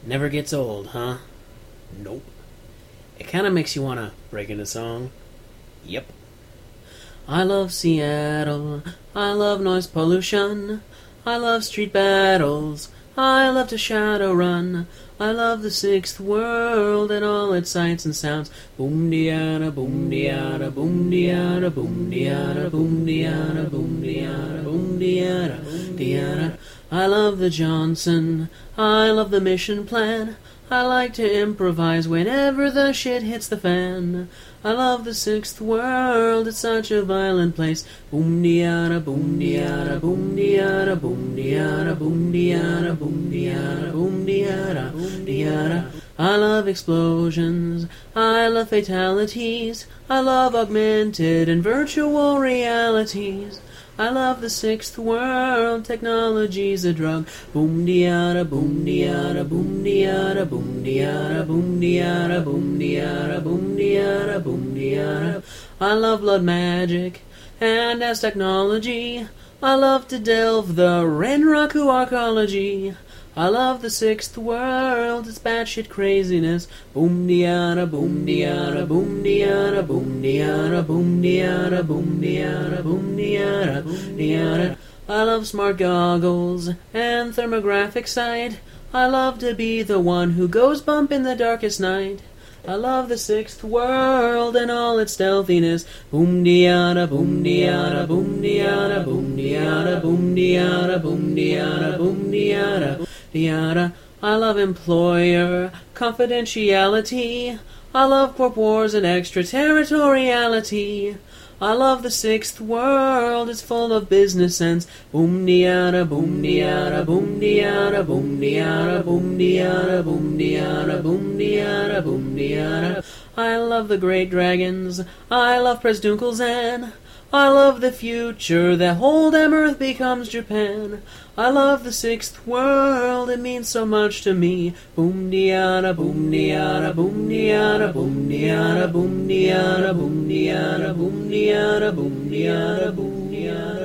Never gets old, huh? Nope. It kinda makes you wanna break into song. Yep. I love Seattle, I love noise pollution, I love street battles, I love to shadow run, I love the sixth world and all its sights and sounds. Boom diada, boom diada, boom diada, boom diada, boom diada, boom diada, boom diada, diada. I love the Johnson, I love the mission plan, I like to improvise whenever the shit hits the fan. I love the sixth world, it's such a violent place. Boom diada, boom diada, boom diada, boom diada, boom diada, boom diada, boom diada, diada. I love explosions, I love fatalities, I love augmented and virtual realities. I love the sixth world, technology's a drug. Boom diada, boom diada, boom diada, boom diada, boom diada, boom diada, boom diada, boom diada. I love blood magic, and as technology, I love to delve the Renraku arcology. I love the sixth world, it's batshit craziness. Boom diada, boom diada, boom diada, boom diada, boom diada, boom diada, boom diada, diada. I love smart goggles and thermographic sight. I love to be the one who goes bump in the darkest night. I love the sixth world and all its stealthiness. Boom diada, boom diada, boom diada, boom diada, boom diada, boom diada, boom diada, diada. I love employer confidentiality. I love corp wars and extraterritoriality. I love the sixth world, it's full of business sense. Boom diada, boom diada, boom diada, boom diada, boom diada, boom diada, boom diada, boom diada. I love the great dragons, I love Presdunkelzan. I love the future, that whole damn earth becomes Japan. I love the sixth world, it means so much to me. Boom diada, boom diada, boom diada, boom diada, boom diada, boom diada, boom diada, boom diada, boom diada.